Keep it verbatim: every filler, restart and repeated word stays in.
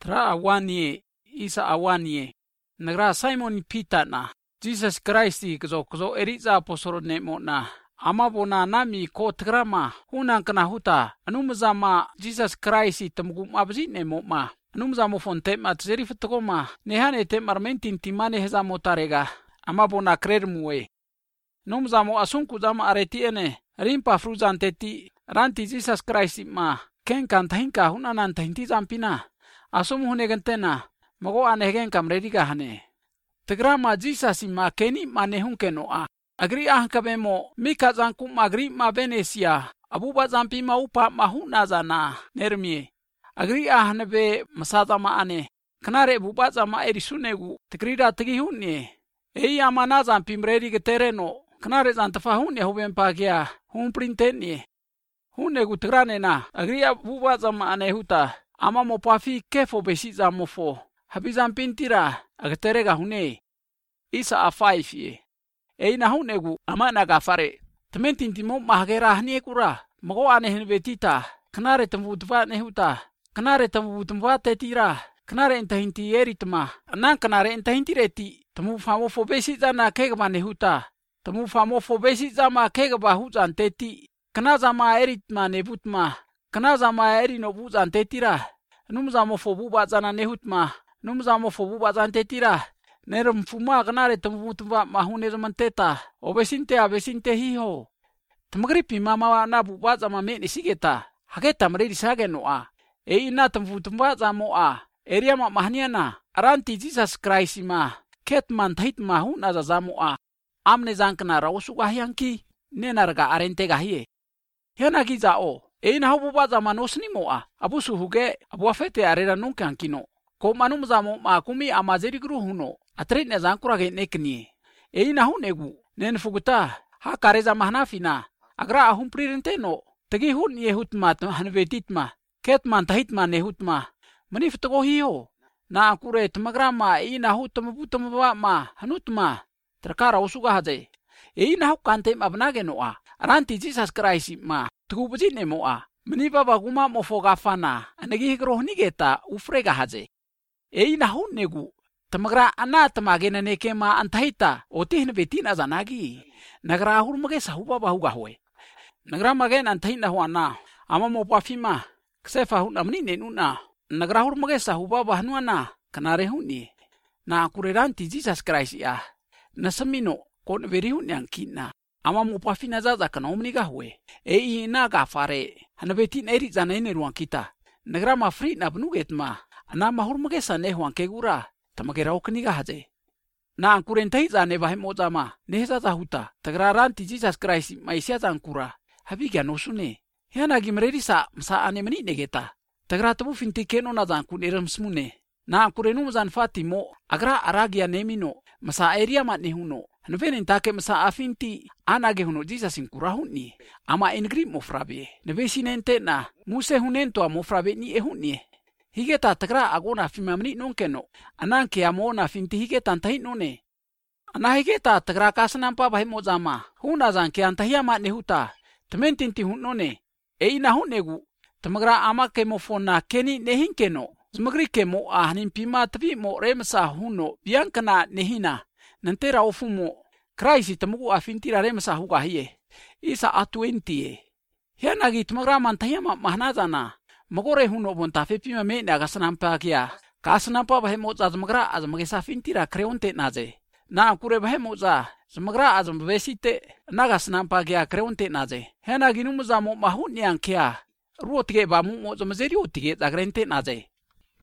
Tra awani isa awani nagra Simon Peter na Jesus Christ kazo kazo eriza posoro nemo na ama bona nami ko trama hunang kana huta anumzama Jesus Christ tamgum abzi nemo ma anumzamo fonte mat zeri futoma nehane te marmentin timane hezamo tarega ama bona krermuwe numzamo asunku zama areti ene rimpa fruzanteti ranti Jesus Christ ma ken kan tahinka hunanan tahinti zampina asum hunegentena mago anegen kamrediga hane tegrama Jesus ma keni manehun kenoa agri ah kabemo mika zanku magri ma Venesia abuba zampi ma upa mahuna zana nermie agri ah nebe masada ma ane kanare buba zama erisunegu tegrida tegihunni ei amana zampi mredi tereno kanare zantafahunni hoben pagia hun printeni hunegu tegrane na agri abuba zama ane huta ama mo pafi kefo besi zamofo habizam pintira agterega hune isa a five ye eina hunegu ama naga fare tementintimo mahgera hnie kura mago ane henbetita kanare tambutva nehuta kanare tambutva tetira kanare entahinti eritma anan kanare entahintireti tamu famo fobesi zana kegba nehuta tamu famo fobesi zama kegba huzan teti kana zama eritma nebutma kana zama erino buzan tetira numzamo fobu bazana nehutma numzamo fobu bazan tetira nerum fuma kanare tambutva mahune zamanteta obesinte abesinte hiho tamgripi mama na buba zama me nisigeta hageta mredi sagenoa e ina tambutva zamoa eria ma mahniana aranti Jesus Christ ma ketman thitma huna zamoa amne zankna rawsuga hyanki nenarga arente gahie yanagi zao e ina hobuba zama nosni moa abusu huge abuafete arera nunkan kino ko manum zamo ma kumi amazeri gru huno atret zankura ge nekni e ina hunegu nen fuguta ha kareza mahnafina agra ahum prirenteno tegi hun ye hutma hanvetitma ketman tahitma ne hutma maniftogo hiyo na akure tmagrama ina hutma butma ma hanutma terkara usuga haje e ina hukante mabnage noa aranti Jesus Christ ma tugubuji nemoa meniba baguma mofogafana anegi hikrohni geta ufrega haje e ina hunnegu tamagra ana tamagena nekema antahita otihne betina zanagi nagra hurmage sahuba bahuga hoe nagra magen antahina huana ama mopafima ksefa hun amni nenuna nagra hurmage sahuba bahnuana kanare hunni na kureranti Jesus Christ ya nasamino kon veri hunyang kina ama mopafina zaza kana omniga hoe e ina gafare hanabetin eri zanaine ruang kita nagra ma free na bnugetma ana mahurmage sane huang kegura tamagera okniga haje na kurentai zane bahe mozama nehza zahuta tagraranti Jesus Christ maisia zankura habiga nosune yana gimrerisa msa ane mani negeta tagratabu finti keno na zankun eram smune na kurenu zan fatimo agra aragia nemino masa area ma nehuno nvenen take masa afinti anage huno Jesus inkura hunni ama ingri mofrabe nevesinente na muse hunento amofrabe ni ehunni higeta tagra agona fimamni nonkeno ananke amona finti higeta antahinone ana higeta tagra kasnampa bahe mozama huna zanke antahiyama nehuta tementinti hunone e ina hunegu tamagra amake mofona keni nehinkeno zmagri kemo ahnin pima tabi mo remsa huno biankana nehina nantera ofumo Christ tamugu afintira remsa huga hiye isa a twenty hianagi tamagra mantahiyama mahnazana magore huno bonta fepima me naga sanampa kia kasnampa bahe moza zmagra azmage safintira kreonte naze na kure bahe moza zmagra azmbesite naga sanampa kia kreonte naze hena ginumza mo mahunian kia ruotge ba mo zmazeri otige zagrente naze